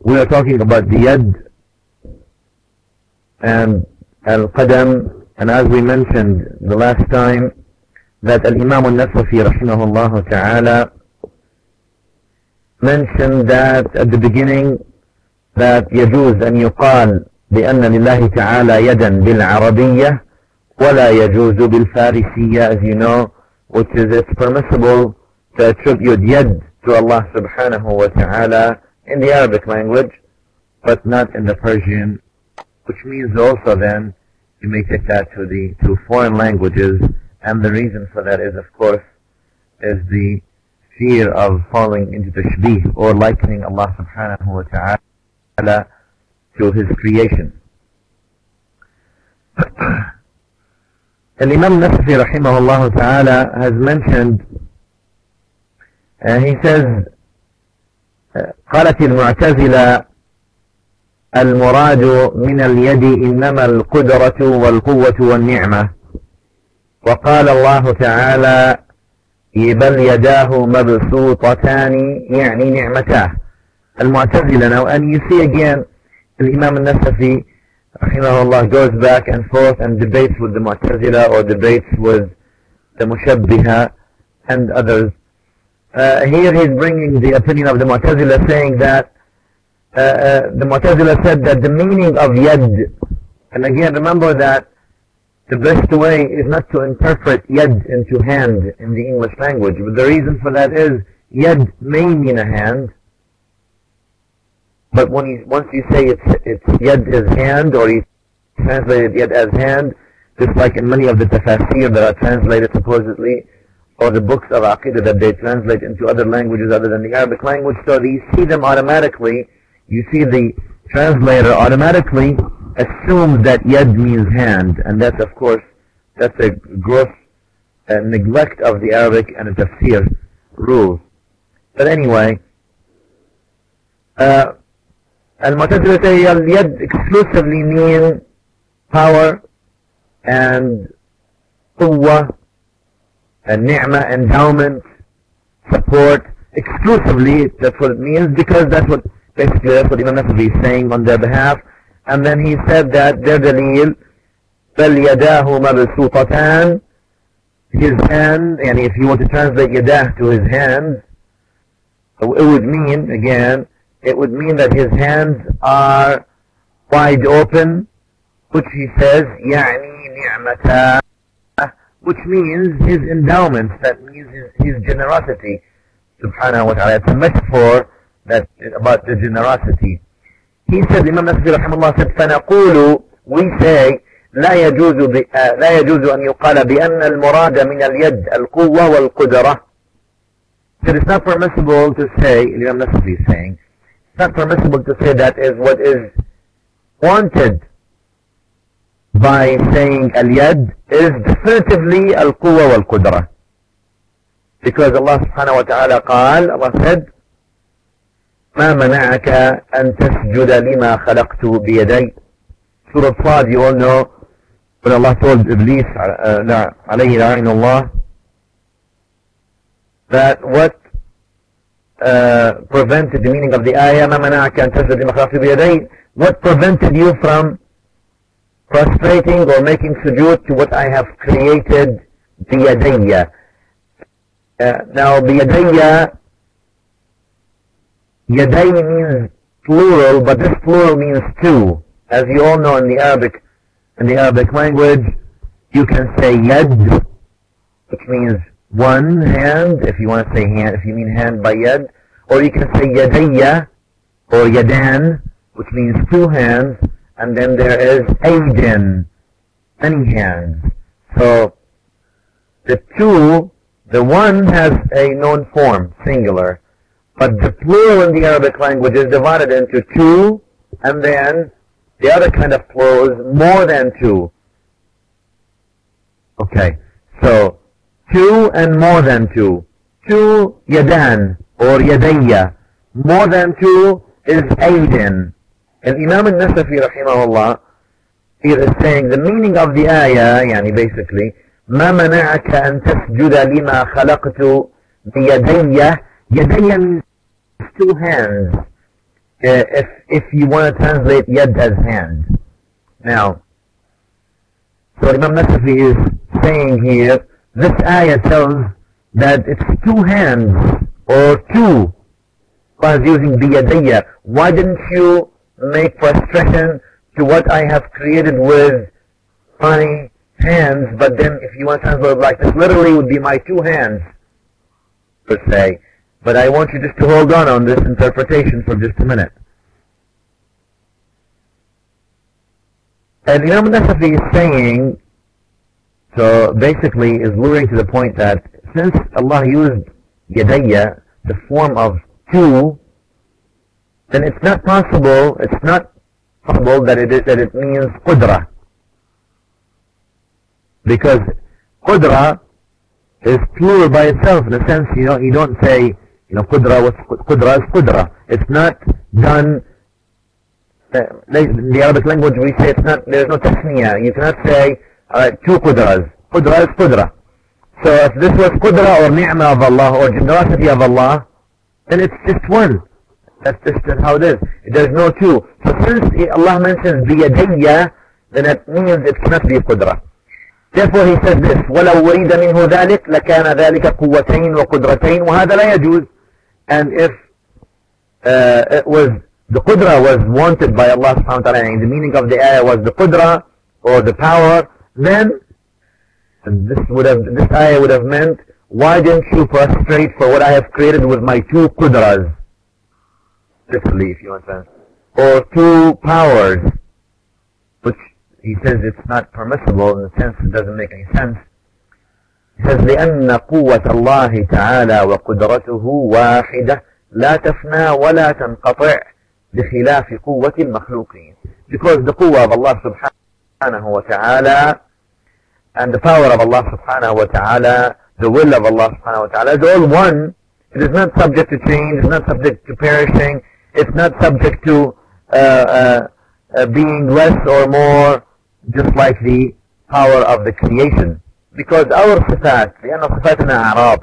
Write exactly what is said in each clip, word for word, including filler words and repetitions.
we are talking about the yad and al-qadam, and as we mentioned the last time, that al-Imam al-Nasafi rahimahullah ta'ala mentioned that at the beginning that يجوز أن يقال بأن لله تعالى يدا بالعربية ولا يجوز بالفارسية, as you know, which is it's permissible to attribute yad to Allah subhanahu wa ta'ala in the Arabic language, but not in the Persian, which means also then you may take that to the to foreign languages, and the reason for that is, of course, is the fear of falling into tashbih or likening Allah subhanahu wa ta'ala to His creation. Al-Imam Nasafi rahimahullah ta'ala has mentioned, uh, he says, قالت المعتزلة المراد من اليد إنما القدرة والقوة والنعمة، وقال الله تعالى بل يداه مبسوطتان يعني نعمتاه. المعتزلة now, and you see again Imam al-Nasafi rahimahullah goes back and forth and debates with the Mu'tazila or debates with the Mushabbiha and others. Uh, here he's bringing the opinion of the Mu'tazila, saying that uh, uh, the Mu'tazila said that the meaning of yad, and again remember that the best way is not to interpret yad into hand in the English language, but the reason for that is yad may mean a hand, but when you, once you say it's, it's yad is hand, or you translate yad as hand, just like in many of the tafasir that are translated supposedly, or the books of Aqidah that they translate into other languages other than the Arabic language, so you see them automatically, you see the translator automatically assumes that yad means hand, and that's of course, that's a gross uh, neglect of the Arabic and the tafsir rules. But anyway, uh, Al-Mu'tazila say al-yad exclusively mean power and quwwah and ni'mah, endowment, support, exclusively, that's what it means, because that's what, basically that's what Imam Nasafi is saying on their behalf. And then he said that their dalil, بَلْ يَدَاهُ مَبْسُوطَتَانِ, his hand, and if you want to translate yadah to his hands, it would mean, again, it would mean that his hands are wide open, which he says, يَعْنِي نِعْمَتَا, which means his endowments, that means his, his generosity, subhanahu wa ta'ala. It's a metaphor that, about the generosity. He said, Imam Nasafi rahimahullah said, فَنَقُولُ, we say, لا يجوز, ب, uh, لا يجوز أن يقال بأن المراد من اليد القوة والقدرة. So it's not permissible to say, Imam Nasafi is saying, it's not permissible to say that is what is wanted by saying al-yad is definitively al-quwwa wal-qudra. Because Allah subhanahu wa ta'ala قال, Allah said, ما منعك أن تسجد لما خلقت بيدي. Surah Sad, you all know, when Allah told Iblis, uh, alayhi la'inullah, that what uh, prevented, the meaning of the ayah, ما منعك أن تسجد لما خلقت بيدي, what prevented you from prostrating or making sujood to what I have created biyadayya. Uh, now biyadayya, yaday means plural, but this plural means two. As you all know in the Arabic, in the Arabic language, you can say yad, which means one hand, if you want to say hand, if you mean hand by yad, or you can say yadayya, or yadan, which means two hands, and then there is aydin, many hands. So, the two, the one has a known form, singular, but the plural in the Arabic language is divided into two, and then the other kind of plural is more than two. Okay, so, two and more than two. Two, yadan, or yadayya. More than two is aydin. And Imam al-Nasafi rahimahullah, he is saying the meaning of the ayah, yani basically, ما منعك أن تسجد لما خلقت بيدي. يدي means two hands. if, if you want to translate yad as hand. Now, so Imam Nasafi is saying here, this ayah tells that it's two hands, or two. Allah is using biyadayya. Why didn't you make frustration to what I have created with my hands, but then if you want to translate it like this, literally would be my two hands, per se. But I want you just to hold on on this interpretation for just a minute. And Imam Nasafi is saying, so basically is luring to the point that since Allah used yadayya, the form of two, then it's not possible, it's not possible that it, is, that it means qudra. Because qudra is plural by itself in a sense, you know, you don't say, you know, qudra, what's qudra is qudra. It's not done, uh, in the Arabic language we say it's not, there's no tasniya. You cannot say, alright, two qudras. Qudra is qudra. So if this was qudra or ni'mah of Allah or generosity of Allah, then it's just one. That's just how it is. There's no two. So since Allah mentions biyadayya, then it means it cannot be qudra. Therefore he says this, وَلَوْ وُرِيدَ مِنْهُ ذَلِكَ لَكَانَ ذَلِكَ قُوَّتَيْن وَقُدْرَتَيْن وَهَذَا لَا يَجُوز. And if uh, it was, the qudra was wanted by Allah subhanahu wa ta'ala, and the meaning of the ayah was the qudra, or the power, then this would have, this ayah would have meant, why didn't you prostrate for what I have created with my two qudras? Literally, if you want to, or two powers, which he says it's not permissible in the sense it doesn't make any sense. He says, لأن قوة الله تعالى وقدرته واحدة لا تفنى ولا تنقطع بخلاف قوة المخلوقين. Because the قوة of Allah subhanahu wa ta'ala and the power of Allah subhanahu wa ta'ala, the will of Allah subhanahu wa ta'ala is all one. It is not subject to change, it's not subject to perishing, it's not subject to uh, uh, uh, being less or more, just like the power of the creation. Because our sifat, لأن صفاتنا أعراض,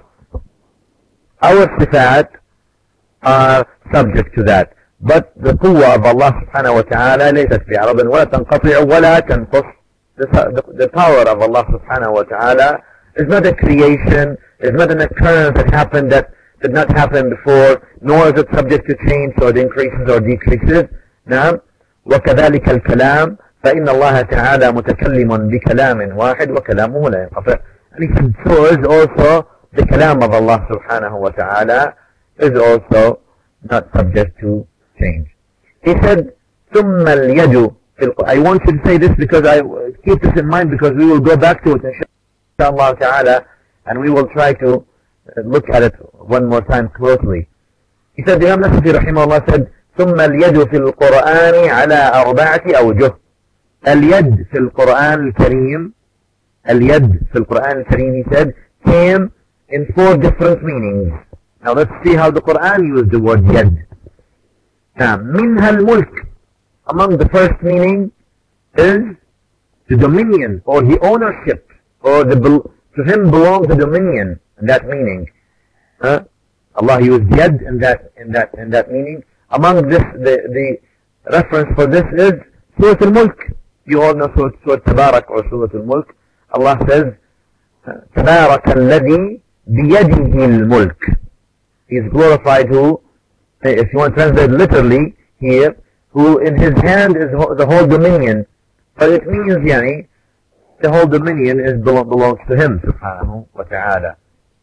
our sifat are subject to that. But the قوة of Allah subhanahu wa ta'ala ليست في عرض ولا تنقطع ولا تنقص. The, the, the power of Allah subhanahu wa ta'ala is not a creation, is not an occurrence that happened that did not happen before, nor is it subject to change, so it increases or decreases. نعم. وكذلك الكلام فإن الله تعالى متكلم بكلام واحد وكلامه لا ينقطع. And he said, so is also the kalam of Allah subhanahu wa ta'ala is also not subject to change. He said, ثم اليد في الق... I want you to say this because I keep this in mind because we will go back to it inshallah ta'ala and we will try to look at it one more time closely. He said, Imam Nasafi rahimahullah said, ثم اليد في القرآن على أربعة أوجه. اليد في القرآن الكريم, اليد في القرآن الكريم, he said, came in four different meanings. Now let's see how the Quran used the word yad. Now, منها الملك, among the first meaning is the dominion or the ownership, or the to him belongs the dominion in that meaning. Huh? Allah used yad in that in that in that meaning. Among this, the the reference for this is Surah Al-Mulk. You all know Surah, Surah Tabarak or Surah Al-Mulk. Allah says, تبارك الذي بيده الملك. He is glorified who, if you want to translate literally here, who in his hand is the whole dominion. But it means, yani, the whole dominion is belongs to him, subhanahu wa ta'ala.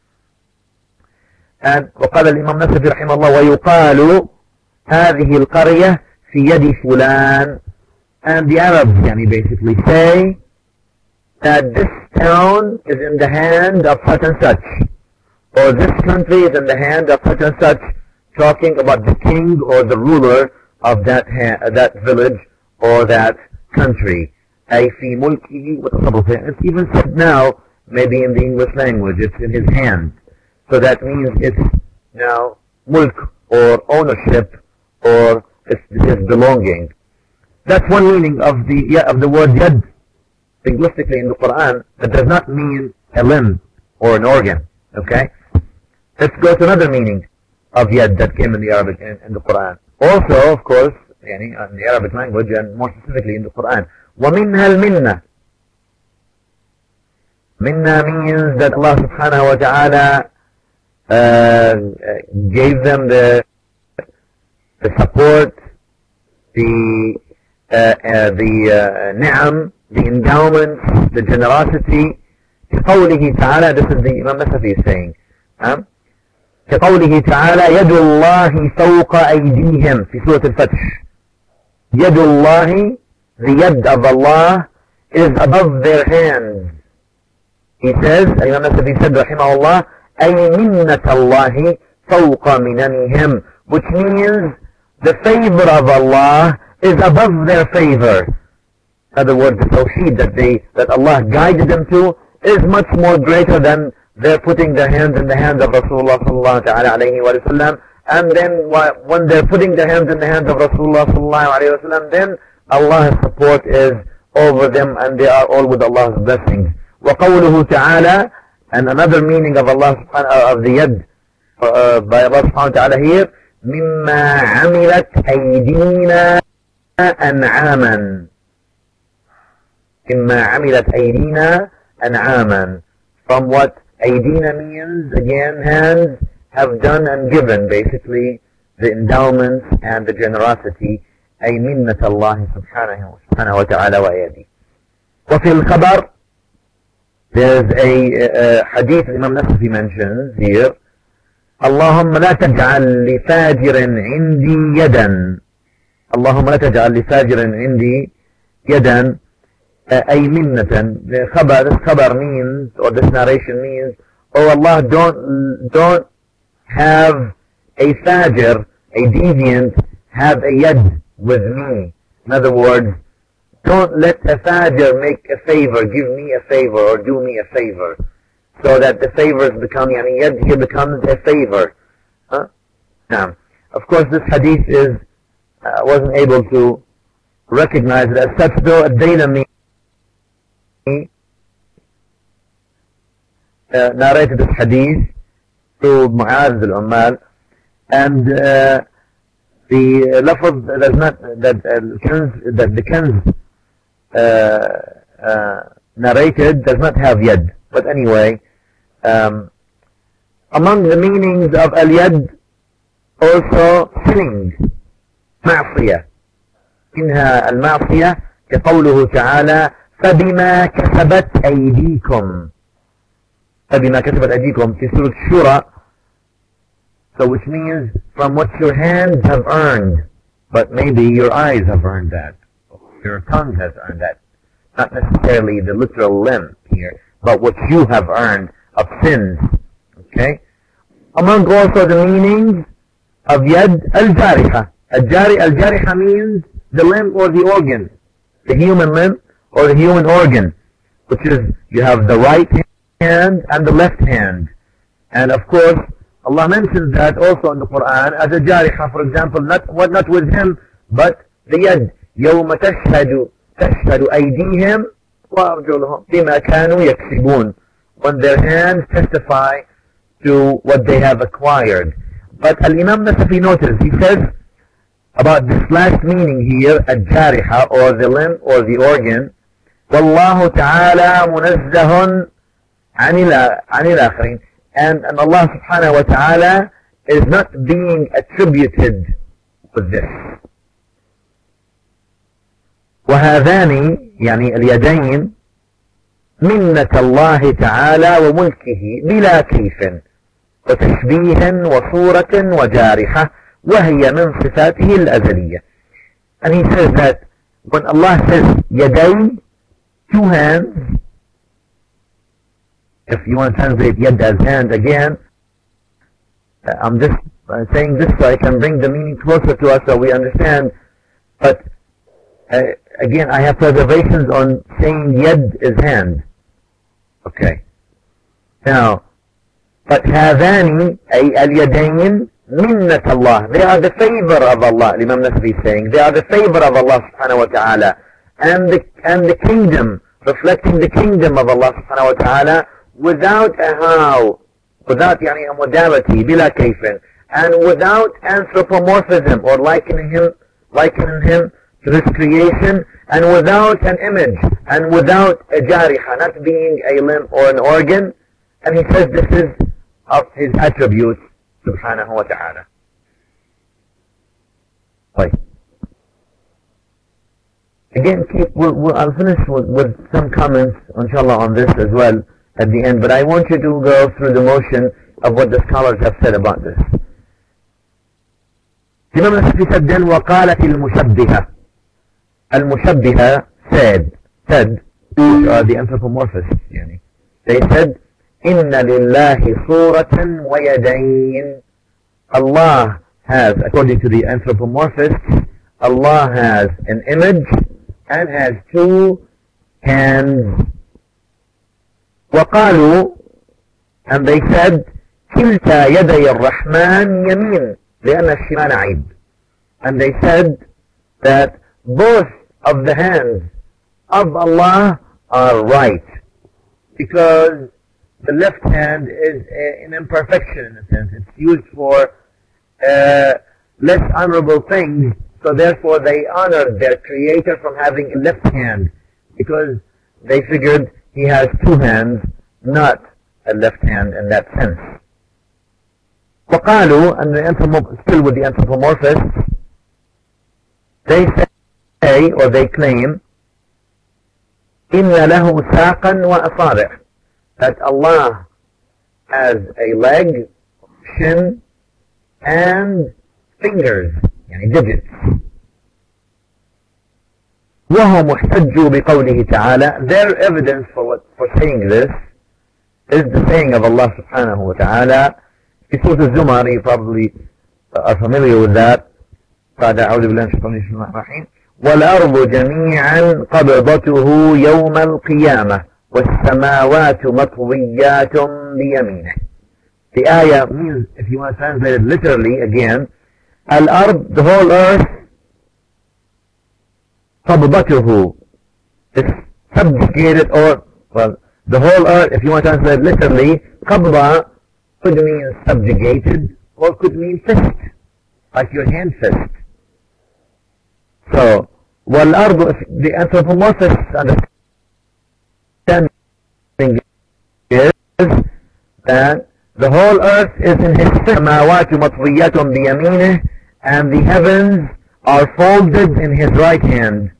And وقال الإمام نصفي رحمه الله ويقال هذه القرية في يد فلان. And the Arabs, yani, basically say that this town is in the hand of such and such, or this country is in the hand of such and such, talking about the king or the ruler of that ha that village or that country. أي في ملكه وتصرفه. It's even said now, maybe in the English language, it's in his hand. So that means it's now mulk or ownership, or it's his belonging. That's one meaning of the yeah, of the word yad linguistically in the Quran. That does not mean a limb or an organ. Okay. Let's go to another meaning of yad that came in the Arabic in, in the Quran. Also, of course, يعني, in the Arabic language and more specifically in the Quran. وَمِنْهَا الْمِنَّةِ. Minna means that Allah subhanahu wa ta'ala uh, gave them the, the support, the, uh, uh, the uh, ni'am, the endowments, the generosity. كقوله تعالى, this is the Imam Nasafi is saying. Huh? كقوله تعالى يد الله فوق أيديهم في سورة الفتح. يد الله, the yad of Allah is above their hands. He says, Imam Nasafi said, rahimahullah, أي منة الله فوق مننهم, which means the favor of Allah is above their favor. In other words, the tawheed that they, that Allah guided them to is much more greater than their putting their hands in the hands of Rasulullah sallallahu alayhi wa sallam. And then when they're putting their hands in the hands of Rasulullah sallallahu alayhi wa sallam, then Allah's support is over them and they are all with Allah's blessings. وَقَوْلُهُ تَعَالَى, and another meaning of Allah subhanahu of the yad uh, by Allah subhanahu wa ta'ala here, مِمَّا عَمِلَتْ أَيْدِينَا أَنْعَامًا. مِمَّا عَمِلَتْ أَيْدِينَا أَنْعَامًا. From what أَيْدِينَا means, again, hands have done and given, basically, the endowments and the generosity. أي منة الله سبحانه وتعالى وأيديه. وفي الخبر, there's a, a hadith Imam Nasafi mentions here. اللهم لا تجعل لفاجر عندي يدا. اللهم لا تجعل لفاجر عندي يدا. أي منة. The khabar, this khabar means, or this narration means, oh Allah, don't, don't have a fajr, a deviant, have a yad with me. In other words, don't let a fajr make a favor, give me a favor, or do me a favor. So that the favors become, yani yad here becomes a favor. Huh? Now, of course this hadith is, uh, wasn't able to recognize it as such, though Ad-Daylami uh, narrated this hadith through Mu'adh al-Ummal, and uh, the lafaz does not, that uh, that the Kanz uh, uh, narrated does not have yad. But anyway, um, among the meanings of al-yad, also sinning, ma'siyah. منها المعصية كقوله تعالى فبما كسبت أيديكم. فبما كسبت أيديكم في سورة الشورى. So which means from what your hands have earned, but maybe your eyes have earned that, your tongue has earned that. Not necessarily the literal limb here, but what you have earned of sins. Okay? Among also the meanings of yad al-jariha. Al-jariha means the limb or the organ, the human limb or the human organ, which is you have the right hand and the left hand. And of course, Allah mentions that also in the Quran as a jariha, for example, not what not with him, but the yad. يوم تشهد تشهد أيديهم وأرجلهم بما كانوا يكسبون. When their hands testify to what they have acquired. But Al-Imam Nasafi notice, he says about this last meaning here, al-jariha, or the limb or the organ, وَاللَّهُ تَعَالَى مُنَزَّهٌ عَنِ الْآخِرِينَ. And, and Allah subhanahu wa ta'ala is not being attributed with this. وهذان يعني اليدين منة الله تعالى وملكه بلا كيف وتشبيه وصورة وجارحة وهي من صفاته الأزلية. And he says that when Allah says يدين, two hands, if you want to translate yad as hand again, I'm just saying this so I can bring the meaning closer to us so we understand. But uh, again, I have preservations on saying yad is hand. Okay. Now, but هذان أي اليدين منة الله. They are the favor of Allah. Imam Nasafi is saying they are the favor of Allah subhanahu wa ta'ala, and the and the kingdom, reflecting the kingdom of Allah subhanahu wa ta'ala. Without a how, without يعني a modality, بلا كيف, and without anthropomorphism or likening him, likening him to his creation, and without an image, and without a jariha, not being a limb or an organ. And he says this is of his attributes, subhanahu wa ta'ala. Right. Again, keep, we'll, we'll, I'll finish with, with some comments, inshallah, on this as well at the end, but I want you to go through the motion of what the scholars have said about this. Imam al-Nasafi said then, وَقَالَتِ الْمُشَبِّهَةِ Al-Mushabbiha said, said, which are the anthropomorphists, yani. They said, إِنَّ لِلَّهِ صُورَةً وَيَدَيْنِ Allah has, according to the anthropomorphists, Allah has an image and has two hands. وَقَالُوا And they said, كِلْتَا يَدَيَ الرَّحْمَنِ يَمِينٌ لِأَنَّ الشِّمَالَ عِيد. And they said that both of the hands of Allah are right, because the left hand is a, an imperfection in a sense. It's used for uh, less honorable things, so therefore they honored their creator from having a left hand, because they figured he has two hands, not a left hand in that sense. وقالوا, and the still with the anthropomorphists, they say, or they claim, إِنَّ لَهُ سَاقًا وَأَصَابِعَ, that Allah has a leg, shin, and fingers, yani digits. وَهُمْ احْتَجُّوا بِقَوْلِهِ تَعَالَى. Their evidence for what, for saying this is the saying of Allah subhanahu wa ta'ala. In Surah Al-Zumar, you probably are familiar with that. بعد أعوذ بالله من الشيطان الرجيم والأرض جميعا قبضته يوم القيامة والسماوات مطويات بيمينه. The ayah means, if you want to translate it literally again, Al-Ard, the whole earth, قبضته is subjugated, or, well, the whole earth, if you want to translate it literally, قبضة could mean subjugated, or could mean fist, like your hand fist. So, وَالْأَرْضُ, the anthropomorphists understanding is that the whole earth is in his samawatu matwiyatun biyaminih, and the heavens are folded in his right hand.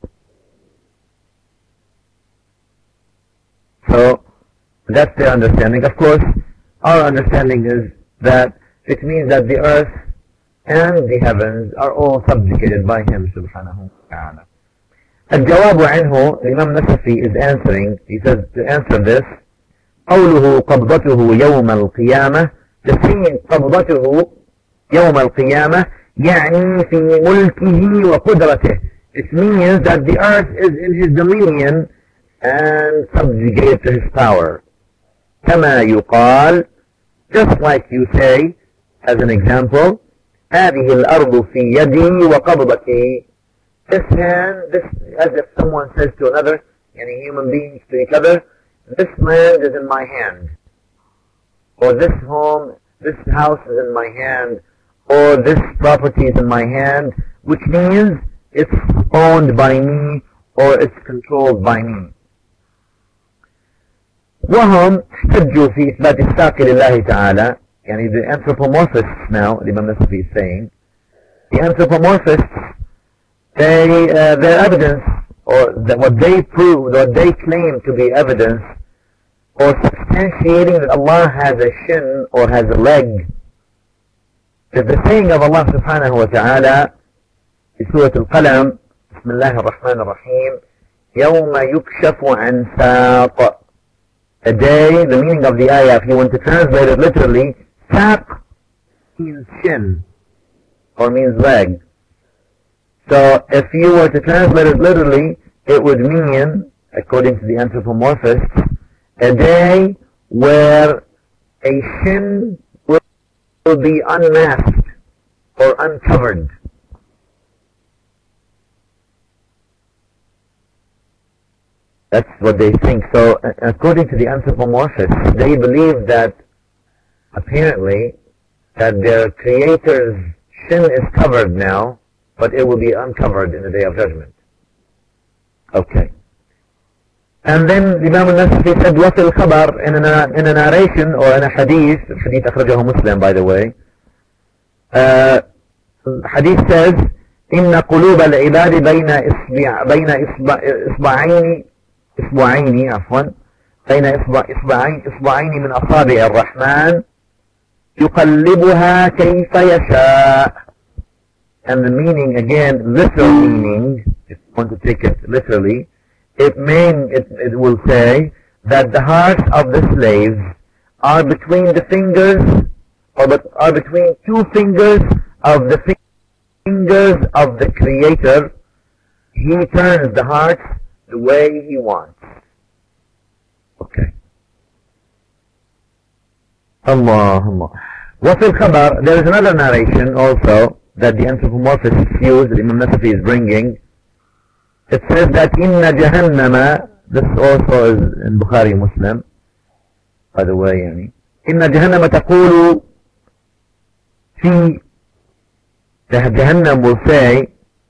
So, that's their understanding. Of course, our understanding is that it means that the earth and the heavens are all subjugated by him, subhanahu wa ta'ala. الجواب عنه, Imam Nasafi is answering, he says to answer this, قوله قبضته يوم القيامة, the saying قبضته يوم القيامة يعني في ملكه وقدرته. It means that the earth is in his dominion and subjugated to his power. كما يقال, just like you say, as an example, هذه الأرض في يدي وقبضتي. This hand, this, as if someone says to another, any human beings to each other, this land is in my hand, or this home, this house is in my hand, or this property is in my hand, which means it's owned by me, or it's controlled by me. وهم احتجوا في إثبات الساق لله تعالى. Yani the anthropomorphists now, the Imam Nasafi is saying, the anthropomorphists, they, uh, their evidence, or the, what they prove, what they claim to be evidence, or substantiating that Allah has a shin or has a leg, is the saying of Allah subhanahu wa ta'ala in Surah Al-Qalam, Bismillah ar-Rahman ar-Rahim, يَوْمَ يُكْشَفُ عَنْ سَاقٍ. A day, the meaning of the ayah, if you want to translate it literally, saq means shin, or means leg. So if you were to translate it literally, it would mean, according to the anthropomorphists, a day where a shin will, will be unmasked or uncovered. That's what they think. So according to the anthropomorphists, they believe that apparently that their Creator's shin is covered now, but it will be uncovered in the Day of Judgment. Okay. And then Imam al-Nasafi said, وَفِي الْخَبَرِ in a, in a narration or in a hadith, hadith أخرجه Muslim, by the way, uh, hadith says, إن قلوب العباد بين إصبع بين إصبع إصبعين إصبعين عفوا بين إصبع إصبعين إصبعين من أصابع الرحمن يقلبها كيف يشاء. And the meaning, again, literal meaning, if you want to take it literally, it mean it, it will say that the hearts of the slaves are between the fingers, or but are between two fingers of the fingers fingers of the Creator. He turns the hearts the way He wants. Okay. Allah, Allah. وفي الخبر, there is another narration also that the anthropomorphists use, that Imam Nasafi is bringing. It says that إن جهنم, this also is in Bukhari Muslim, by the way, يعني. إن جهنم تقول في, the Jahannam will say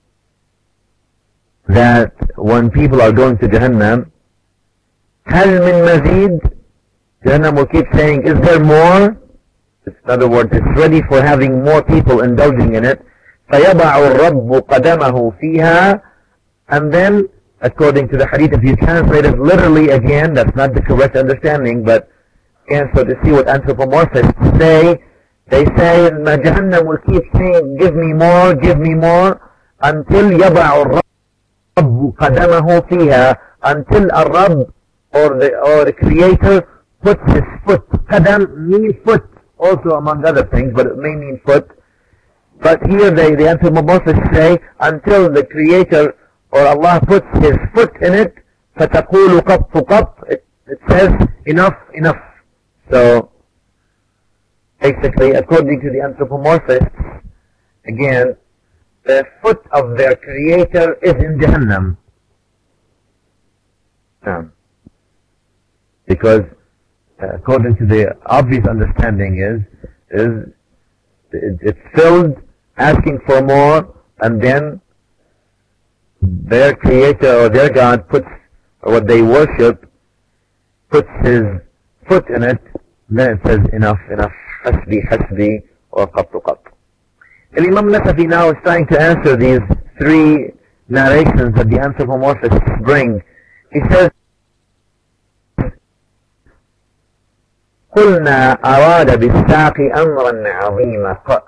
that when people are going to Jahannam, هل من مزيد? Jahannam will keep saying, is there more? In other words, it's ready for having more people indulging in it. فَيَضَعُ الرَّبُّ قَدَمَهُ فِيهَا. And then, according to the hadith, if you translate it literally again, that's not the correct understanding, but again, so to see what anthropomorphists say, they say, Jahannam will keep saying, give me more, give me more, until يَضَعُ الرَّبُّ قَدَمَهُ فِيهَا, until a Rabb, or the, or the Creator, puts his foot. Qadam means foot, also among other things, but it may mean foot. But here they, the anthropomorphists say, until the Creator, or Allah, puts his foot in it, فَتَقُولُ قَطُّ قَطْ, it, it says, enough, enough. So, basically, according to the anthropomorphists, again, the foot of their Creator is in Jahannam. Um, because, uh, according to the obvious understanding is, is it, it's filled, asking for more, and then their Creator or their God puts, or what they worship, puts his foot in it, then it says, enough, enough. Hasbi, hasbi, or qattu qatt. And Imam Nasafi now is trying to answer these three narrations that the anthropomorphists bring. He says, قلنا أراد بالساق أمرا عظيما.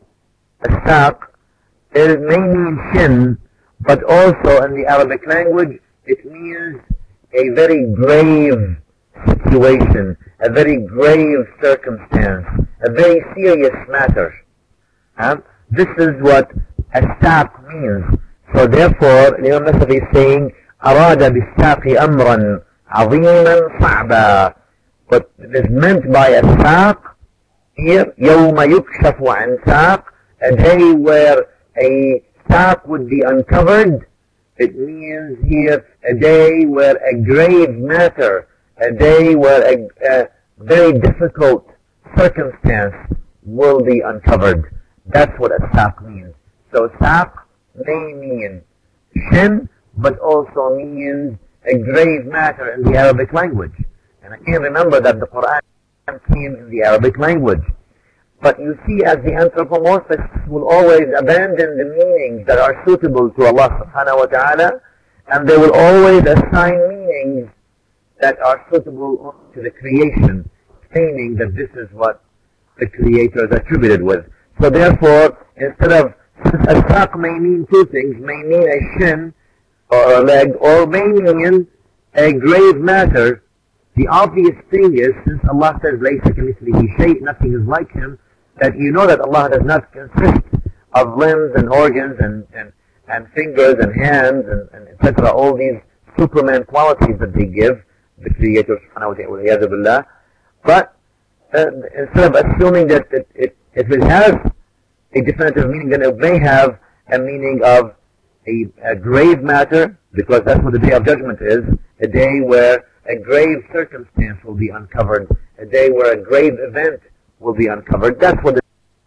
الساق, it may mean shin, but also in the Arabic language, it means a very grave situation, a very grave circumstance, a very serious matter. Huh? This is what as-saq means. So therefore, Imam Nasafi is saying, أراد بالساق أمرا عظيما صعبا. What is meant by as-saq here, يوم يكشف عن ساق, a day where a saq would be uncovered. It means here a day where a grave matter, a day where a, a very difficult circumstance will be uncovered. That's what a saq means. So saq may mean shin, but also means a grave matter in the Arabic language. And I can remember that the Quran came in the Arabic language. But you see, as the anthropomorphists will always abandon the meanings that are suitable to Allah subhanahu wa ta'ala, and they will always assign meanings that are suitable to the creation, claiming that this is what the Creator is attributed with. So therefore, instead of, since a saq may mean two things, may mean a shin, or a leg, or may mean a grave matter, the obvious thing is, since Allah says, لَيْسَ كَمِثْلِهِ شَيْءٍ, nothing is like Him, that you know that Allah does not consist of limbs and organs and, and, and fingers and hands and, and et cetera, all these Superman qualities that they give the Creator subhanahu wa ta'ala. But uh, instead of assuming that it, it, if it has a definitive meaning, then it may have a meaning of a, a grave matter, because that's what the Day of Judgment is, a day where a grave circumstance will be uncovered, a day where a grave event will be uncovered. That's what the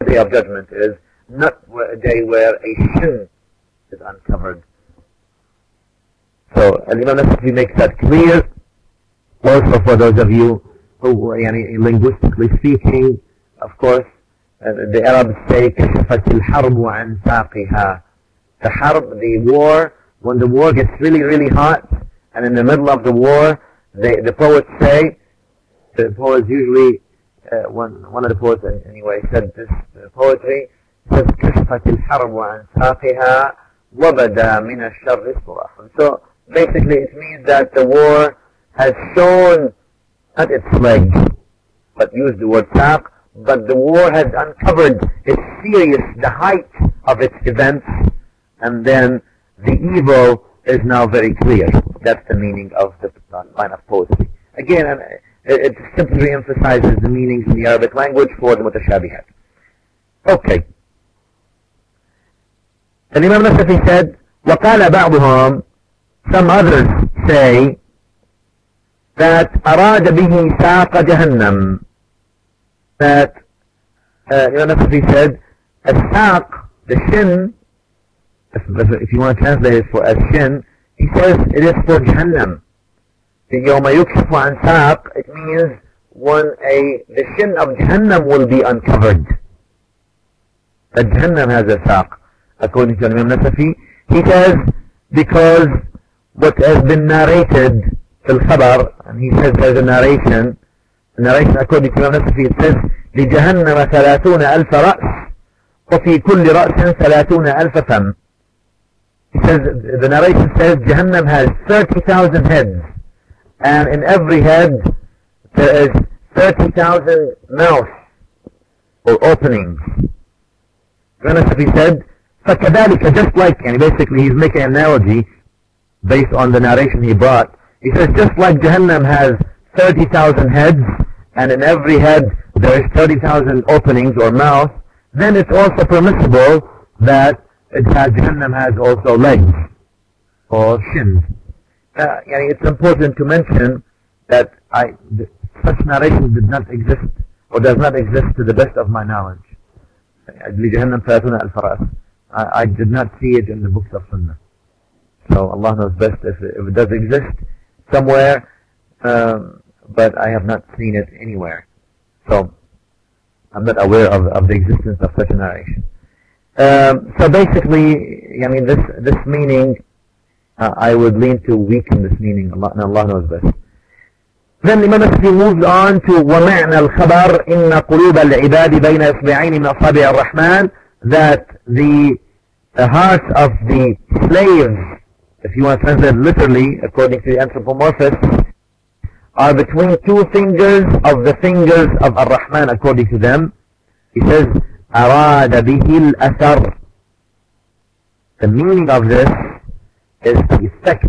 Day of Judgment is not a day where a shin is uncovered. So Imam Nasafi makes that clear. Also for those of you who, yani, linguistically speaking, of course, uh, the Arabs say كشفت الحرب عن ساقها. The harb, the war, when the war gets really, really hot, and in the middle of the war, they, the poets say, the poets usually, uh, one, one of the poets anyway said this uh, poetry, says كشفت الحرب عن ساقها وبدا من الشر الصراخ. So basically it means that the war has shown, not its legs, but use the word saq, but the war has uncovered its serious, the height of its events, and then the evil is now very clear. That's the meaning of the line of poetry. Again, it simply re-emphasizes the meanings in the Arabic language for the mutashabihat. Okay. And Imam Nasafi said, وَقَالَ بَعْضُهُمْ, some others say that أَرَادَ بِهِ سَاقَ جَهَنَّمْ, that uh, Imam Nasafi said, as-saq, the shin, if you want to translate it for as shin, he says it is for Jahannam. The يَوْمَ يُكْشَفُ عَنْ سَاق, it means when a, the shin of Jahannam will be uncovered. That Jahannam has a saq, according to Imam Nasafi. He says, because what has been narrated fil khabar, and he says there's a narration, a narration according to Imam Nasafi, it says, لِجَهَنَّمَ ثَلَاثُونَ أَلْفَ رَأْسٍ وَفِي كُلِّ رَأْسٍ ثَلَاثُونَ أَلْفَ فَمٍ. He says, the narration says, Jahannam has thirty thousand heads, and in every head there is thirty thousand mouths, or openings. Imam Nasafi said, فَكَذَلِكَ, just like, and basically he's making an analogy based on the narration he brought. He says, just like Jahannam has thirty thousand heads, and in every head there is thirty thousand openings or mouths, then it's also permissible that it has, Jahannam has also legs or shins. Uh, it's important to mention that I, such narration did not exist, or does not exist to the best of my knowledge. لِجَهَنَّمْ ثَلَاثُونَ أَلْفَ رَأْسٍ. I, I did not see it in the books of Sunnah. So Allah knows best if it, if it does exist somewhere, um, but I have not seen it anywhere. So I'm not aware of, of the existence of such a narration. Um, so basically, I mean, this this meaning, uh, I would lean to weaken this meaning. Allah, and Allah knows best. Then Imam Nasafi moved on to وَمَعْنَى الْخَبَرِ إِنَّ قُلُوبَ الْعِبَادِ بَيْنَ إِصْبِعَيْنِ مِنْ أَصَابِعِ الرَّحْمَنِ, that the, the hearts of the slaves, if you want to translate literally, according to the anthropomorphists, are between two fingers of the fingers of Ar-Rahman, according to them. He says, أَرَادَ بِهِ الْأَثَرِ. The meaning of this is the effect.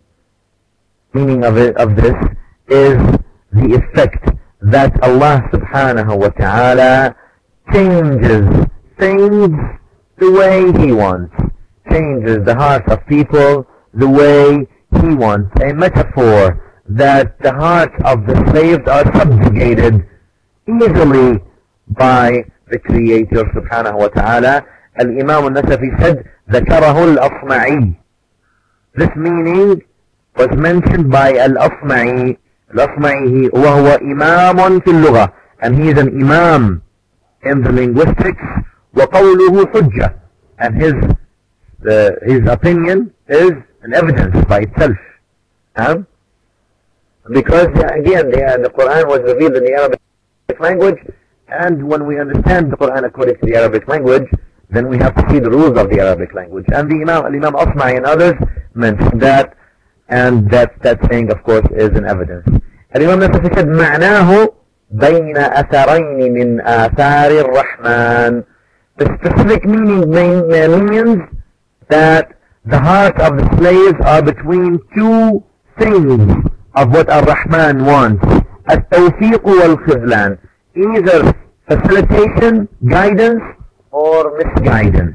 Meaning of it, of this is the effect that Allah subhanahu wa ta'ala changes things the way He wants. Changes the hearts of people the way He wants. A metaphor that the hearts of the slaves are subjugated easily by the Creator subhanahu wa ta'ala. Al-Imam al-Nasafi said, ذكره الأصمعي. This meaning was mentioned by Al-Asma'i. Al-Asma'i, وهو إمام في اللغة, and he is an imam in the linguistics. وقوله حجة, and his uh, his opinion is an evidence by itself. Huh? Because again, the, the Quran was revealed in the Arabic language, and when we understand the Quran according to the Arabic language, then we have to see the rules of the Arabic language. And the Imam, Imam Asma'i and others mentioned that, and that, that saying, of course, is an evidence. And Imam Nasafi said, معناه بين أثرين من آثار الرحمن. The specific meaning means that the hearts of the slaves are between two things of what Ar-Rahman wants. التوفيق والخذلان. Either facilitation, guidance, or misguidance.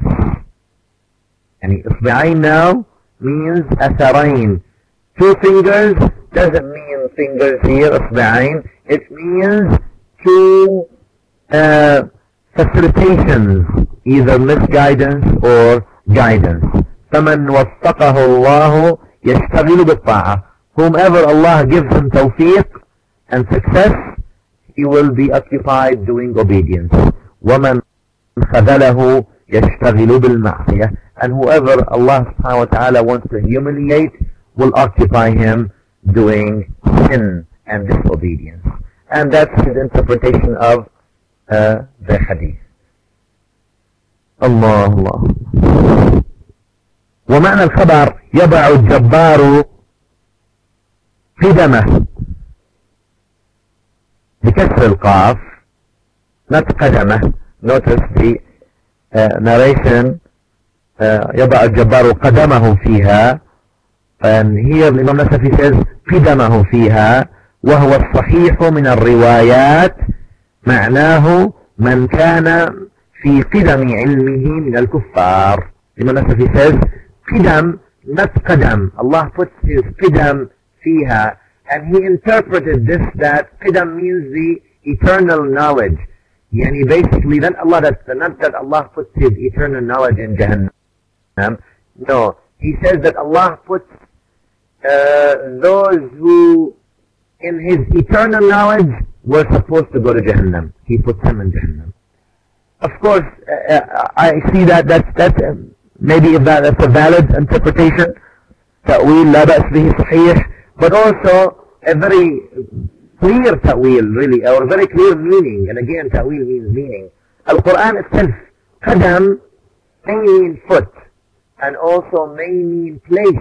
And إصبعين now means أثرين. Two fingers doesn't mean fingers here, إصبعين. It means two uh, facilitations, either misguidance or guidance. فَمَنْ وَفَّقَهُ اللَّهُ يَشْتَغِلُ بِالطَّاعَةِ. Whomever Allah gives him tawfiq and success, he will be occupied doing obedience. وَمَنْ خَذَلَهُ يَشْتَغِلُ بِالْمَعْصِيَةِ. And whoever Allah subhanahu wa ta'ala wants to humiliate will occupy him doing sin and disobedience. And that's his interpretation of uh, the hadith. Allah Allah. ومعنى الخبر يضع الجبار قدمه بكسر القاف, not قدمه. Notice the uh, narration, uh, يضع الجبار قدمه فيها, and here الإمام نسفي says قدمه فيها, وهو الصحيح من الروايات, معناه من كان في قدم علمه من الكفار. الإمام نسفي says قدم, not قدم. Allah puts his قدم فيها, and he interpreted this that قدم means the eternal knowledge. Yani basically, that Allah, that, not that Allah puts his eternal knowledge in Jahannam. No, he says that Allah puts uh, those who in his eternal knowledge were supposed to go to Jahannam. He puts them in Jahannam. Of course, uh, I see that that's, that's uh, maybe if that, that's a valid interpretation, ta'wil la ba's bihi sahih, but also a very clear ta'wil, really, or very clear meaning. And again, ta'wil means meaning. Al-Quran itself, qadam may mean foot, and also may mean place.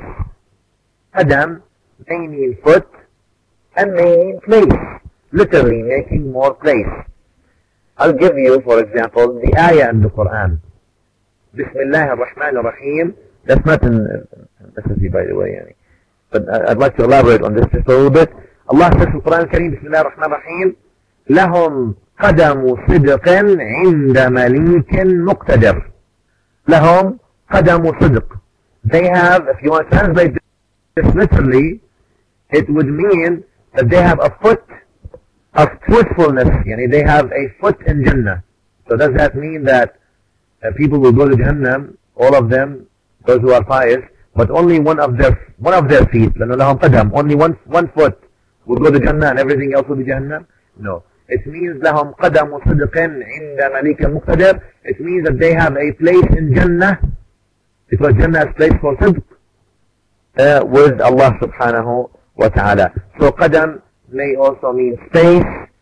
Qadam may mean foot, and may mean place, literally making more place. I'll give you, for example, the ayah in the Quran. Bismillah ar-Rahman ar-Rahim. That's not in S S D, by the way. Yani. But I'd like to elaborate on this just a little bit. Allah says in the Quran Kareem, Bismillah ar-Rahman ar-Rahim, لَهُمْ قَدَمُ صِدْقٍ عِنْدَ مَلِيكٍ مُقْتَدِرٍ. لَهُمْ قَدَمُ صِدْق. They have, if you want to translate this literally, it would mean that they have a foot of truthfulness. Yani they have a foot in Jannah. So does that mean that uh, people will go to Jahannam, all of them, those who are pious, but only one of their one of their feet, لَهُمْ قَدَمْ, only one one foot will go to Jannah and everything else will be Jahannam? No. It means لَهُمْ قَدَمُ صِدْقٍ عِنْدَ مَلِيكٍ مُقْتَدِرٍ. It means that they have a place in Jannah, because Jannah is a place for sidq, uh, with Allah subhanahu wa ta'ala. So qadam may also mean space,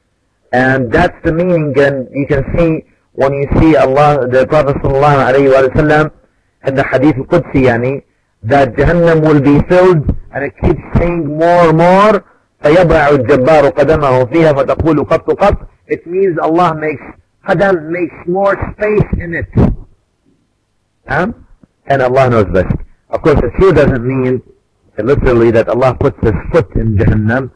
and that's the meaning. And you can see when you see Allah, the Prophet sallallahu alayhi wa sallam, in the hadith al-Qudsi, yani, that Jahannam will be filled, and it keeps saying more and more, فَيَضَعُ الْجَبَّارُ قَدَمَهُ فِيهَا فَتَقُولُ قَطُّ قَطْ. It means Allah makes, qadam makes more space in it. Huh? And Allah knows best. Of course, it sure doesn't mean literally that Allah puts his foot in Jahannam,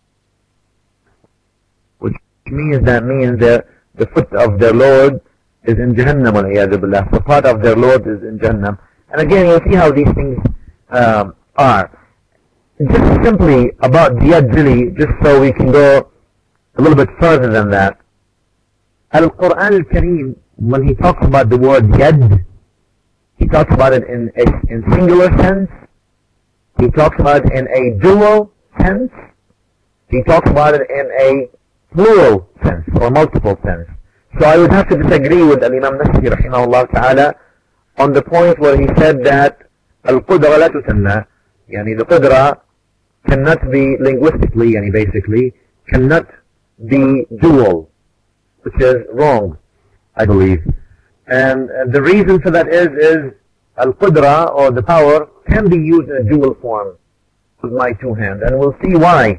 which means that means that the foot of their Lord is in Jahannam, wal-iyadhu billah. So part of their Lord is in Jahannam. And again, you'll see how these things um, are. Just simply about the yad, really, just so we can go a little bit further than that. Al-Quran al-Kareem, when he talks about the word yad, he talks about it in a in singular sense. He talks about it in a dual sense. He talks about it in a plural sense or multiple sense. So I would have to disagree with Al-Imam Nasfi rahimahullah ta'ala on the point where he said that Al-Qudra la tusanna, yani the Qudra cannot be linguistically, yani basically, cannot be dual, which is wrong, I believe. And uh, the reason for that is, is Al-Qudra, or the power, can be used in a dual form with my two hands, and we'll see why.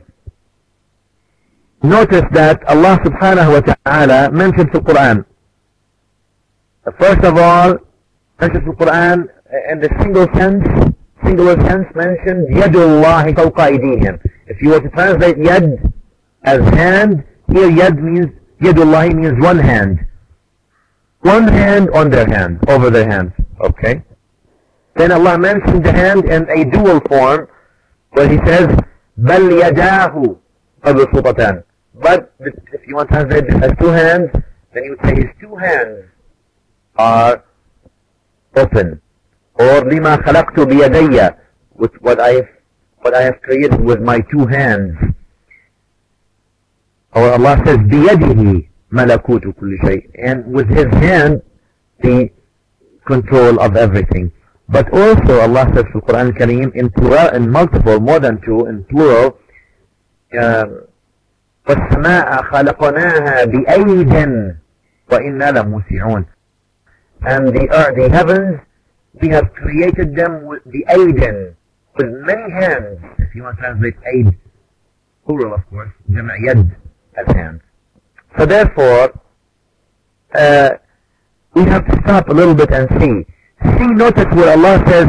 Notice that Allah subhanahu wa ta'ala mentions the Quran. First of all, mentions the Quran in the single sense, singular sense mentioned, Yadullahi fawqa aydihim. If you were to translate yad as hand, here yad means, Yadullahi means one hand. One hand on their hand, over their hands. Okay? Then Allah mentions the hand in a dual form, where He says, بَلْ يَدَاهُ مَبْسُوطَتَانِ. But if you want to translate this as two hands, then you would say his two hands are open. Or لِمَا خَلَقْتُ بِيَدَيَّ, with what I have, what I have created with my two hands. Or Allah says بِيَدِهِ مَلَكُوتُ كُلِّ شَيْءٍ, and with his hand the control of everything. But also Allah says in the Quran Al-Kareem in plural, in multiple, more than two, in plural, um, وَالسَّمَاءَ خَلَقْنَاهَا بِأَيْدٍ وَإِنَّا لَمُوسِعُونَ. And the earth, the heavens, we have created them with the aiden, with many hands. If you want to translate aid, plural of course, جمع يد as hands. So therefore, uh, we have to stop a little bit and see. See, notice where Allah says,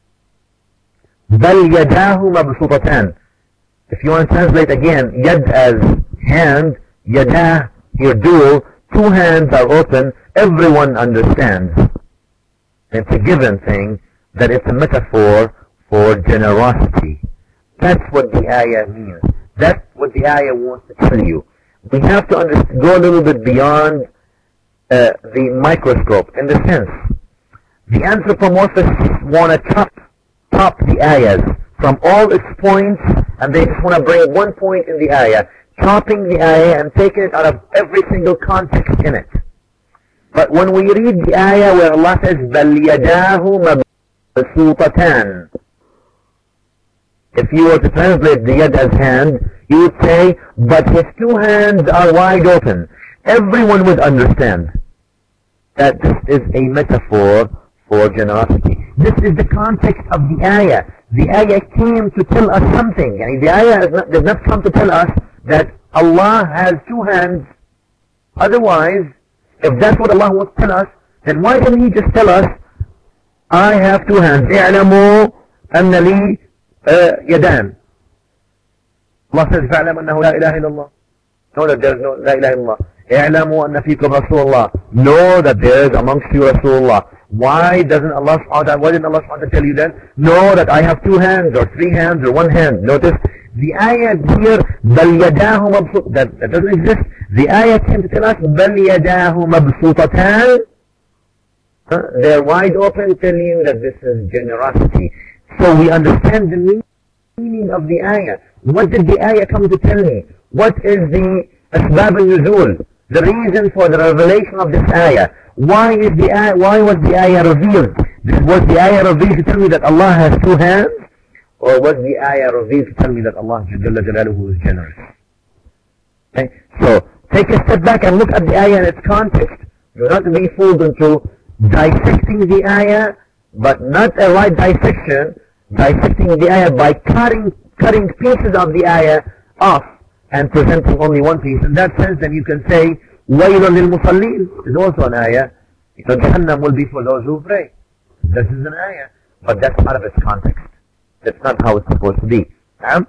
بَلْ يَدَاهُ مَبْسُوطَتَانِ. If you want to translate again, yad as hand, yadah, here dual, two hands are open, everyone understands. It's a given thing that it's a metaphor for generosity. That's what the ayah means. That's what the ayah wants to tell you. We have to understand, go a little bit beyond uh, the microscope, in the sense, the anthropomorphists want to top, top the ayahs from all its points, and they just want to bring one point in the ayah, chopping the ayah and taking it out of every single context in it. But when we read the ayah where Allah says, بَلْ يَدَاهُ مَبْسُوطَتَانِ, if you were to translate the yad as hand, you would say, but his two hands are wide open. Everyone would understand that this is a metaphor for generosity. This is the context of the ayah. The ayah came to tell us something. Yani the ayah not, did not come to tell us that Allah has two hands. Otherwise, if that's what Allah wants to tell us, then why didn't He just tell us, I have two hands. اعلموا أن لي يدان. Allah says, فَاعْلَمْ أَنَّهُ لَا إِلَهَ إِلَّا اللَّهِ. Know that there is no La ilaha illallah. اعلموا أن فيكم رسول الله. Know that there is amongst you Rasulullah. Why doesn't Allah subhanahu wa ta'ala, why didn't Allah subhanahu wa ta'ala tell you then? Know that I have two hands or three hands or one hand. Notice the ayah here, بَلْ يَدَاهُ مَبْسُوطَ, that, that doesn't exist. The ayah came to tell us, بَلْ يَدَاهُ مَبْسُوطَتَانِ. Huh? They're wide open, telling you that this is generosity. So we understand the meaning of the ayah. What did the ayah come to tell me? What is the asbab al-nuzul? The reason for the revelation of this ayah. Why is the ayah, why was the ayah revealed? Was the ayah revealed to tell me that Allah has two hands? Or was the ayah revealed to tell me that Allah Jalla Jalaluhu is generous? Okay? So, take a step back and look at the ayah in its context. Do not be fooled into dissecting the ayah, but not a right dissection, dissecting the ayah by cutting, cutting pieces of the ayah off and presenting only one piece. In that sense, then you can say, وَيْلٌ لِلْمُصَلِّينَ is also an ayah. So Jahannam will be for those who pray. This is an ayah. But that's out of its context. That's not how it's supposed to be. Um,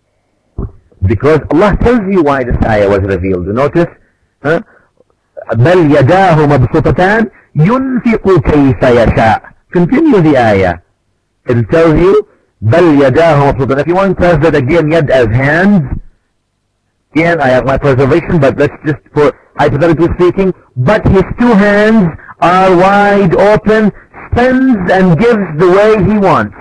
because Allah tells you why this ayah was revealed. Notice, huh? بَلْ يَدَاهُ مَبْسُطَتَانِ يُنْفِقُ كَيْفَ يَشَاءُ. Continue the ayah. It tells you, بَلْ يَدَاهُ مَبْسُطَتَانِ. If you want to translate again, yad as hands, again, I have my preservation, but let's just, for hypothetically speaking, but his two hands are wide open, spends and gives the way he wants.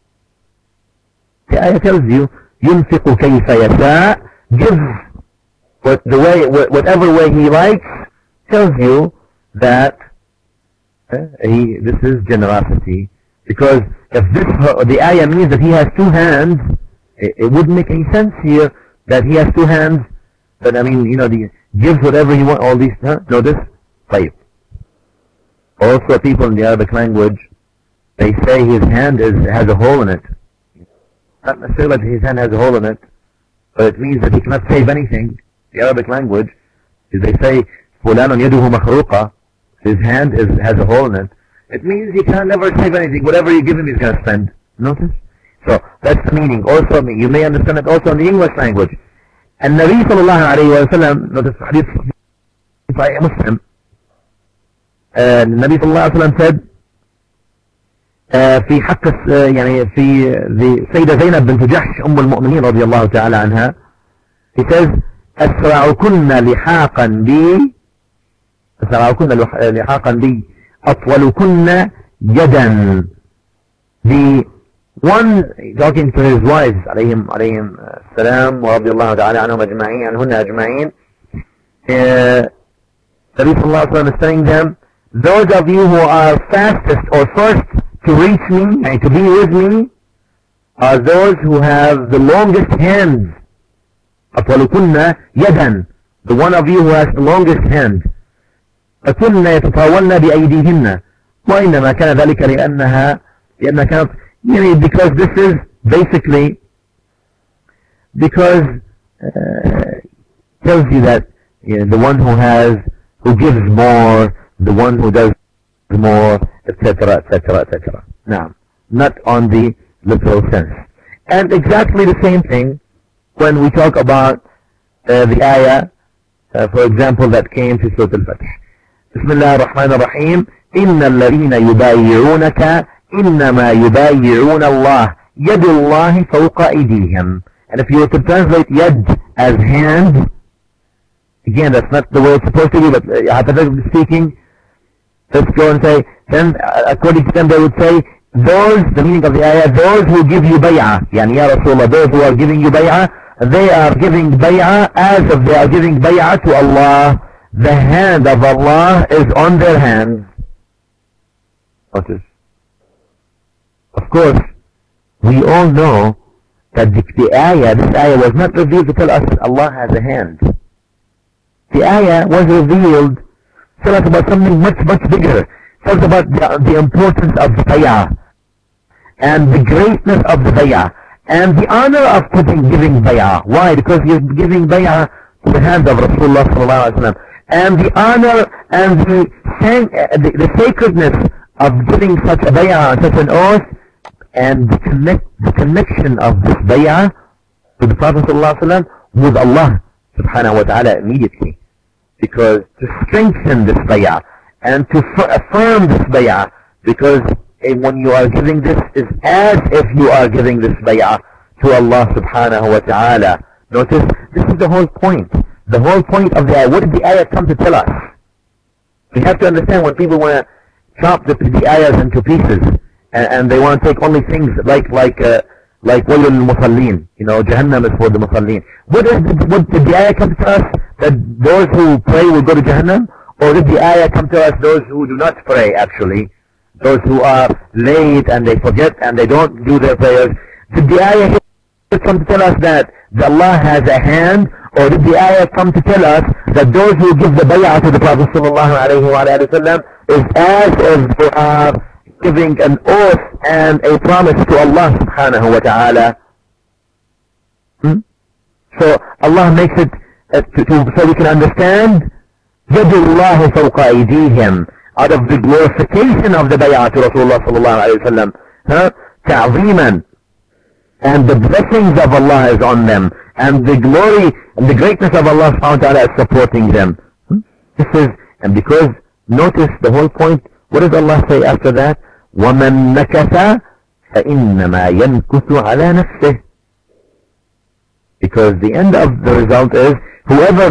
The ayah tells you, يُنْفِقُ كَيْفَ يَشَاءُ, gives what the way, whatever way he likes, tells you that uh, he, this is generosity. Because if this, the ayah means that he has two hands, it, it wouldn't make any sense here that he has two hands, but I mean, you know, the gives whatever he wants, all these, huh? Notice? Tayyib. Also, people in the Arabic language, they say his hand is has a hole in it. Not necessarily that his hand has a hole in it, but it means that he cannot save anything. The Arabic language, is they say, فُلَانٌ يَدُهُ مَخْرُوقًا, his hand is has a hole in it. It means he can never save anything. Whatever you give him, he's going to spend. Notice? So, that's the meaning. Also, you may understand it also in the English language. And Nabi sallallahu alayhi wa sallam, notice hadith Sahih Muslim, and Nabi sallallahu alayhi wa sallam said, في حق يعني في the سيدة زينب بنت جحش أم المؤمنين رضي الله تعالى عنها, he says, أسرعكن لحاقا بي فسرعكن لحاقا بي أطولكن يدا. The one talking to his wives عليهم عليهم السلام ورضي الله تعالى عنهم أجمعين عنهن أجمعين. Uh, the Prophet ﷺ is telling them, those of you who are fastest or first to reach me and to be with me are those who have the longest hands. أطولكن يدا, the one of you who has the longest hand. فكن يتطاولن بأيديهن وإنما كان ذلك لأنها لأنها كانت يعني because this is basically because uh, tells you that you know, the one who has who gives more, the one who does more, etc, etc, etc. Now, not on the literal sense. And exactly the same thing when we talk about uh, the ayah, uh, for example, that came to Surah Al-Fatih. Bismillah ar-Rahman ar-Rahim. إِنَّ الَّذِينَ يُبَايِعُونَكَ إِنَّمَا يُبَايِعُونَ اللَّهِ يَدُ اللَّهِ فَوْقَ أَيْدِيهِمْ. And if you were to translate yad as hand, again, that's not the way it's supposed to be, but uh, hypothetically speaking, let's go and say, then uh, according to them they would say, those, the meaning of the ayah, those who give you bay'ah, yani ya Rasulullah, those who are giving you bay'ah, they are giving bay'ah as if they are giving bay'ah to Allah. The hand of Allah is on their hands. Notice. Of course, we all know that the, the ayah, this ayah was not revealed to tell us that Allah has a hand. The ayah was revealed to tell us about something much, much bigger. Tell us about the, the importance of the bay'ah, and the greatness of the bay'ah, and the honor of giving, giving bay'ah. Why? Because you're giving bay'ah to the hand of Rasulullah sallallahu alaihi wasallam. And the honor and the, the, the sacredness of giving such a bay'ah, such an oath, and the, connect, the connection of this bay'ah to the Prophet sallallahu alaihi wasallam with Allah subhanahu wa ta'ala immediately. Because to strengthen this bay'ah and to affirm this bay'ah, because when you are giving this is as if you are giving this bay'ah to Allah subhanahu wa ta'ala. Notice, this is the whole point. The whole point of the ayah. What did the ayah come to tell us? We have to understand when people want to chop the, the ayahs into pieces, and, and they want to take only things like like uh, like wailul musallin, you know, Jahannam is for the musallin. What, is the, what did the ayah come to tell us? That those who pray will go to Jahannam? Or did the ayah come to us those who do not pray actually? Those who are late and they forget and they don't do their prayers. Did the ayah come to tell us that Allah has a hand? Or did the ayah come to tell us that those who give the bay'ah to the Prophet sallallahu alaihi wasallam is as if they are giving an oath and a promise to Allah subhanahu wa ta'ala? Hmm? So Allah makes it uh, to, to, so we can understand يَدُ اللَّهِ فَوْقَ أَيْدِيهِمْ, out of the glorification of the bay'ah to Rasulullah sallallahu alaihi wasallam, huh? ta'zeeman, and the blessings of Allah is on them, and the glory and the greatness of Allah subhanahu wa ta'ala is supporting them. Hmm? This is, and because, notice the whole point, what does Allah say after that? وَمَن نَكَثَ فَإِنَّمَا يَنْكُثُ عَلَى نَفْسِهِ. Because the end of the result is, whoever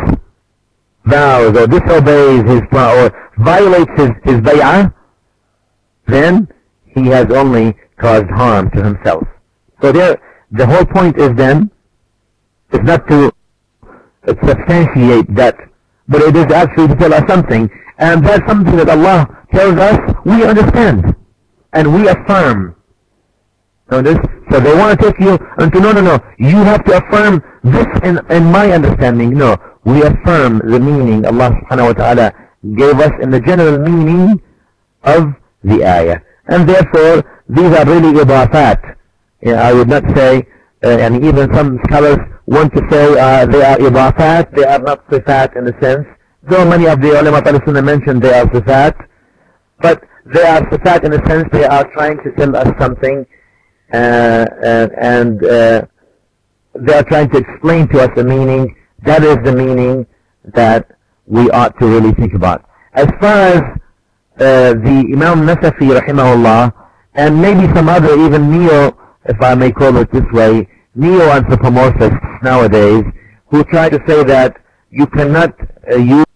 disvows or disobeys his or violates his, his bay'ah, then he has only caused harm to himself. So there, the whole point is then, is not to substantiate that, but it is actually to tell us something, and that's something that Allah tells us, we understand, and we affirm. Notice? So they want to take you into, no, no, no, you have to affirm this in, in my understanding. No, we affirm the meaning Allah subhanahu wa ta'ala gave us in the general meaning of the ayah. And therefore, these are really idafat. Yeah, I would not say, uh, and even some scholars want to say uh, they are idafat, they are not sifat in a sense. Though many of the ulama al-sunnah mentioned they are sifat, but they are sifat in a sense they are trying to tell us something, uh, and, and uh, they are trying to explain to us the meaning. That is the meaning that we ought to really think about. As far as uh, the Imam Nasafi rahimahullah, and maybe some other even neo, if I may call it this way, neo-anthropomorphists nowadays, who try to say that you cannot uh, use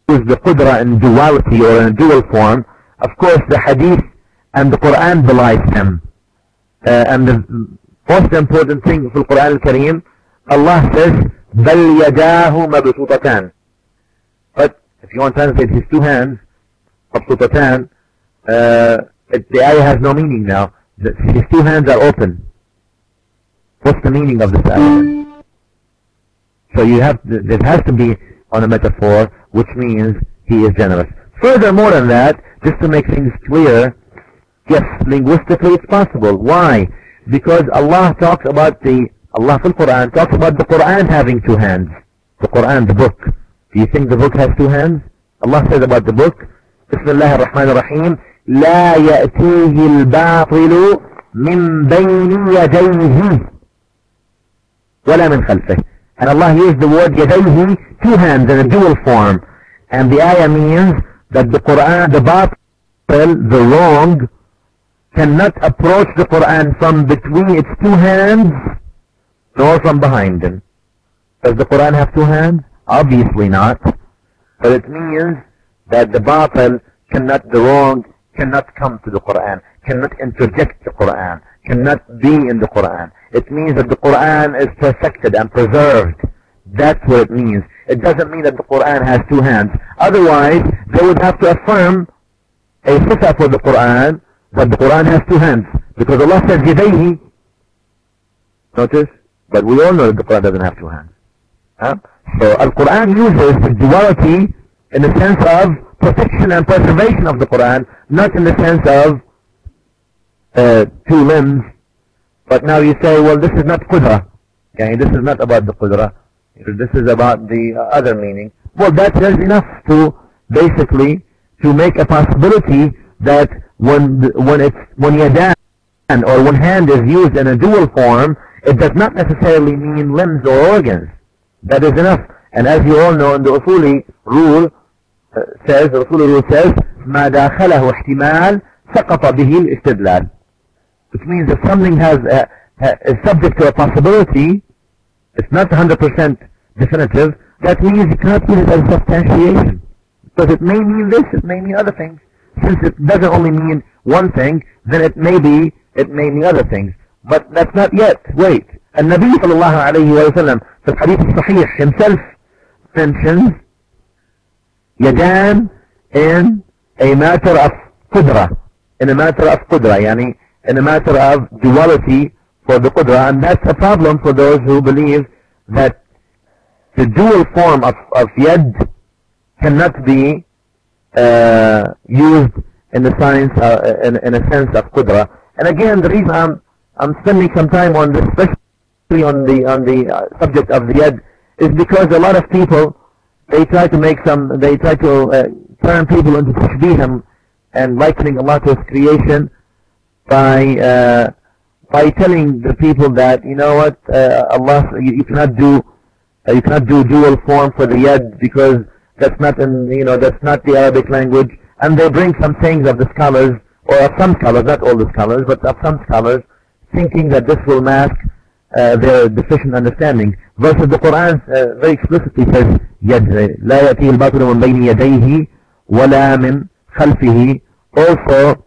the qudra in duality or in a dual form, of course the hadith and the Quran belies them. Uh, and the most important thing for the Quran al-Kareem, Allah says, بَلْ يَدَاهُ مَبْسُوطَتَانِ. But if you want to translate his two hands, مَبْسُوطَتَانِ, uh, it, the ayah has no meaning now. The, his two hands are open. What's the meaning of this ayah? So you have, it has to be on a metaphor, which means he is generous. Furthermore than that, just to make things clear, yes, linguistically it's possible. Why? Because Allah talks about the, Allah fil Quran talks about the Quran having two hands. The Quran, the book. Do you think the book has two hands? Allah says about the book, Bismillah ar-Rahman ar-Rahim, لا يأتيه الباطل من بين يديه ولا من خلفه. And Allah used the word يديه, two hands in a dual form. And the ayah means that the Quran, the batil, the wrong, cannot approach the Quran from between its two hands nor from behind them. Does the Quran have two hands? Obviously not. But it means that the batil cannot, the wrong cannot come to the Quran, cannot interject the Quran, cannot be in the Quran. It means that the Quran is perfected and preserved. That's what it means. It doesn't mean that the Quran has two hands. Otherwise, they would have to affirm a sifa for the Quran that the Quran has two hands. Because Allah says, يَدَيْهِ. Notice? But we all know that the Quran doesn't have two hands. Huh? So, Al-Quran uses the duality in the sense of protection and preservation of the Quran, not in the sense of uh, two limbs. But now you say, well, this is not qudra. Okay, this is not about the qudra. This is about the uh, other meaning. Well, that is enough to basically to make a possibility that when when it's when yadan or when hand is used in a dual form, it does not necessarily mean limbs or organs. That is enough. And as you all know, in the Usuli rule uh, says, the Usuli rule says, ما داخله احتمال سقط به الاستدلال. Which means if something has a, a, is subject to a possibility, it's not one hundred percent definitive, that means you cannot use it as substantiation. Because it may mean this, it may mean other things. Since it doesn't only mean one thing, then it may be, it may mean other things. But that's not yet. Wait. And Nabi sallallahu alayhi wa sallam, the Hadith al-Sahih himself mentions yadan in a matter of qudra. In a matter of qudra, yani in a matter of duality for the qudra. And that's a problem for those who believe that the dual form of, of yad cannot be uh, used in the science, uh, in, in a sense of qudra. And again, the reason I'm, I'm spending some time on this, especially on the, on the uh, subject of the yad, is because a lot of people, they try to make some, they try to uh, turn people into tashbih and likening Allah to His creation by, uh, by telling the people that, you know what, uh, Allah, you, you cannot do, uh, you cannot do dual form for the yad because that's not in, you know, that's not the Arabic language. And they bring some things of the scholars, or of some scholars, not all the scholars, but of some scholars, thinking that this will mask uh, their deficient understanding. Versus the Quran uh, very explicitly says, يَدْ لَا يَأْتِهِ الْبَاطِلُ مِنْ بَيْنِ يَدَيْهِ وَلَا مِنْ خَلْفِهِ. Also,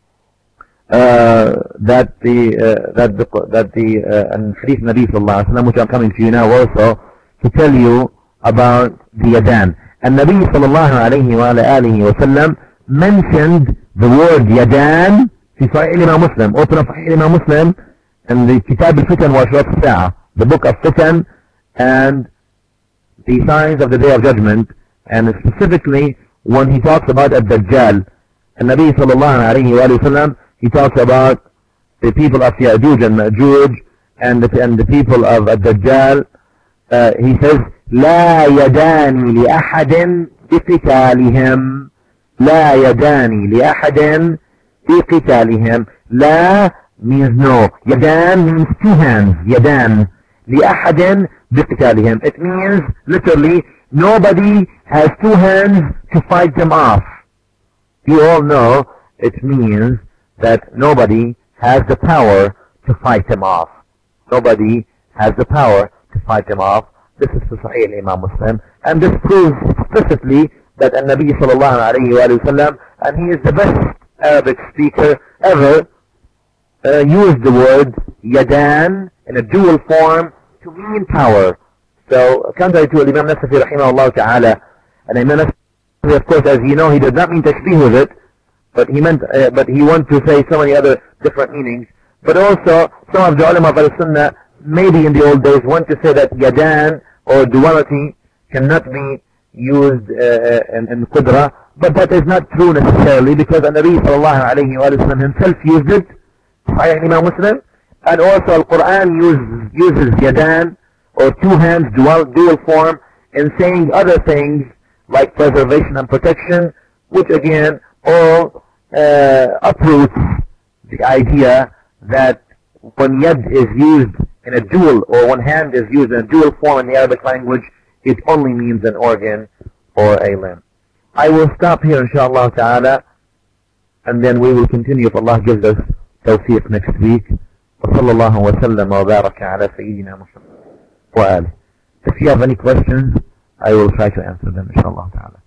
uh, that the uh, that the that the uh, and Hadith Nabi sallallahu alaihi wasallam, which I'm coming to you now also to tell you about the yadan. And Nabi sallallahu alayhi wa alihi wa sallam mentioned the word yadan في صحيح الإمام مسلم. Open up صحيح الإمام مسلم and the Kitab al-Fitan wa Ashraf al-Sa'a, the book of Fitan and the signs of the Day of Judgment, and specifically when he talks about Ad-Dajjal. And Nabi sallallahu alayhi wa sallam, he talks about the people of Ya'juj and Ma'juj and the, and the people of Ad-Dajjal. Uh, he says, لا يداني لأحد بقتالهم. لا يداني لأحد بقتالهم. لا means no. يدان means two hands. يدان لأحد بقتالهم. It means literally nobody has two hands to fight them off. You all know it means that nobody has the power to fight them off. Nobody has the power to fight them off. This is the Sahih Imam Muslim, and this proves explicitly that An-Nabi sallallahu alayhi wa sallam, and he is the best Arabic speaker ever, uh, used the word yadan in a dual form to mean power. So, contrary to Imam Nasafi rahimahullah ta'ala, and Imam Nasafi, of course, as you know, he did not mean tashbih with it, but he meant, uh, but he wanted to say so many other different meanings. But also, some of the ulama of al-Sunnah, maybe in the old days, want to say that yadan or duality cannot be used uh, in, in Qudra, but that is not true necessarily, because the Nabi sallallahu alayhi wa sallam himself used it, Sahih Imam Muslim, and also Al-Quran uses, uses yadan, or two hands, dual, dual form, in saying other things like preservation and protection, which again all uh, uproots the idea that when yad is used in a dual, or one hand is used in a dual form in the Arabic language, it only means an organ or a limb. I will stop here inshallah ta'ala, and then we will continue if Allah gives us tawfiq next week. وصلى الله وسلم وبارك على سيدنا محمد وآله. If you have any questions, I will try to answer them inshallah ta'ala.